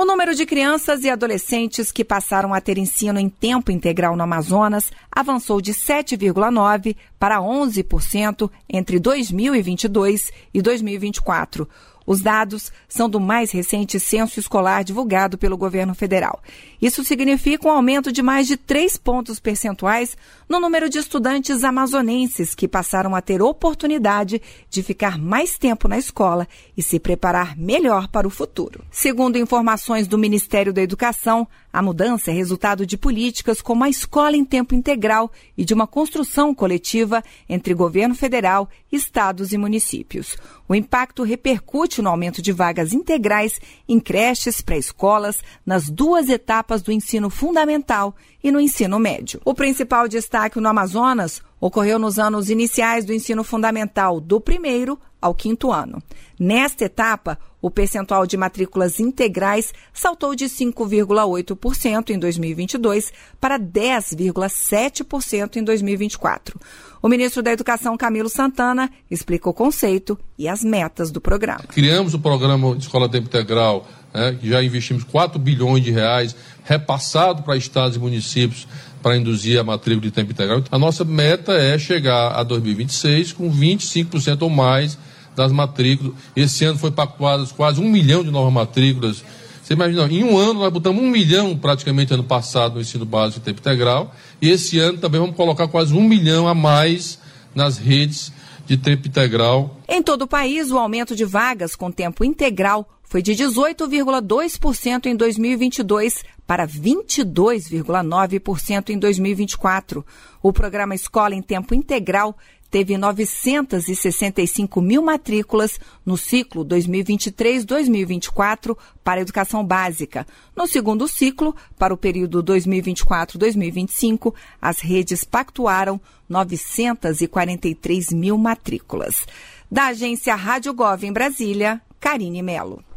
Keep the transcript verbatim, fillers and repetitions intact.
O número de crianças e adolescentes que passaram a ter ensino em tempo integral no Amazonas avançou de sete vírgula nove por cento para onze por cento entre dois mil e vinte e dois e dois mil e vinte e quatro. Os dados são do mais recente censo escolar divulgado pelo governo federal. Isso significa um aumento de mais de três pontos percentuais no número de estudantes amazonenses que passaram a ter oportunidade de ficar mais tempo na escola e se preparar melhor para o futuro. Segundo informações do Ministério da Educação, a mudança é resultado de políticas como a escola em tempo integral e de uma construção coletiva entre governo federal, estados e municípios. O impacto repercute no aumento de vagas integrais em creches, pré-escolas, nas duas etapas do ensino fundamental e no ensino médio. O principal destaque no Amazonas ocorreu nos anos iniciais do ensino fundamental, do primeiro ao quinto ano. Nesta etapa, o percentual de matrículas integrais saltou de cinco vírgula oito por cento em dois mil e vinte e dois para dez vírgula sete por cento em dois mil e vinte e quatro. O ministro da Educação, Camilo Santana, explica o conceito e as metas do programa. Criamos o programa de Escola Tempo Integral, né, que já investimos quatro bilhões de reais, repassado para estados e municípios para induzir a matrícula de tempo integral. A nossa meta é chegar a dois mil e vinte e seis com vinte e cinco por cento ou mais das matrículas. Esse ano foi pactuadas quase um milhão de novas matrículas. Você imagina, em um ano nós botamos um milhão praticamente ano passado no ensino básico de tempo integral, e esse ano também vamos colocar quase um milhão a mais nas redes de tempo integral. Em todo o país, o aumento de vagas com tempo integral foi de dezoito vírgula dois por cento em dois mil e vinte e dois para vinte e dois vírgula nove por cento em dois mil e vinte e quatro. O programa Escola em Tempo Integral teve novecentos e sessenta e cinco mil matrículas no ciclo dois mil e vinte e três a dois mil e vinte e quatro para a educação básica. No segundo ciclo, para o período dois mil e vinte e quatro a dois mil e vinte e cinco, as redes pactuaram novecentos e quarenta e três mil matrículas. Da agência Rádio Gov em Brasília, Karine Melo.